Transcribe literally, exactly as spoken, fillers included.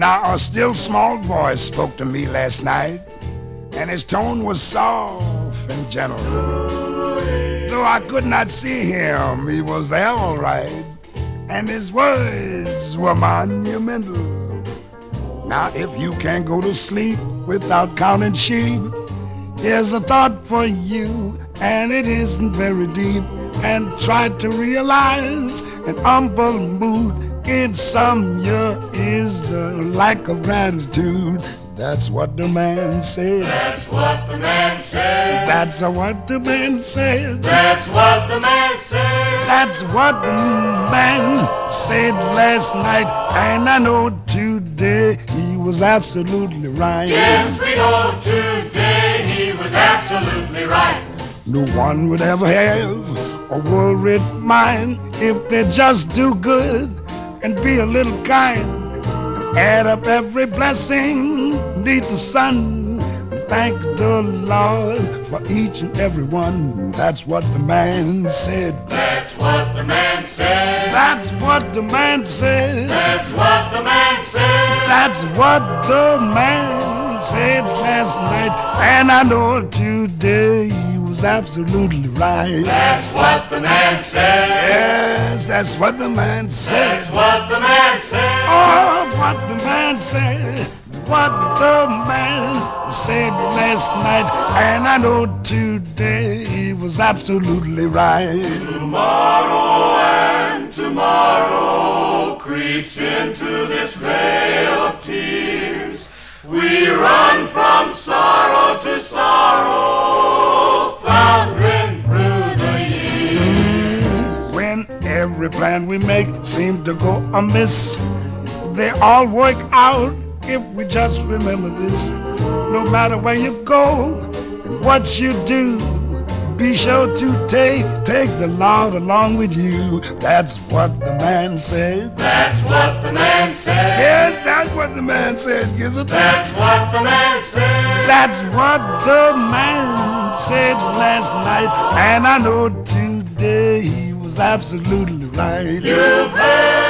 Now a still small voice spoke to me last night, and his tone was soft and gentle. Though I could not see him, he was there all right, and his words were monumental. Now if you can't go to sleep without counting sheep, here's a thought for you, and it isn't very deep. And try to realize an humble mood in some year is the lack of gratitude. That's what the man said. That's what the man said. That's what the man said. That's what the man said. That's what the man said last night. And I know today he was absolutely right. Yes, we know today he was absolutely right. No one would ever have a worried mind if they just do good and be a little kind and add up every blessing beneath the sun and thank the Lord for each and every one. That's what the man said. That's what the man said. That's what the man said. That's what the man said. That's what the man said last night, and I know today he was absolutely right. That's what the man said. Yes, that's what the man said. That's what the man said. Oh, what the man said. What the man said last night, and I know today he was absolutely right. Tomorrow and tomorrow creeps into this vale of tears. We run from sorrow to sorrow, floundering through the years. When every plan we make seems to go amiss, they all work out if we just remember this. No matter where you go and what you do, be sure to take, take the Lord along with you. That's what the man said. That's what the man said. Yes, that's what the man said, Gizzard. That's what the man said. That's what the man said last night, and I know today he was absolutely right. You've heard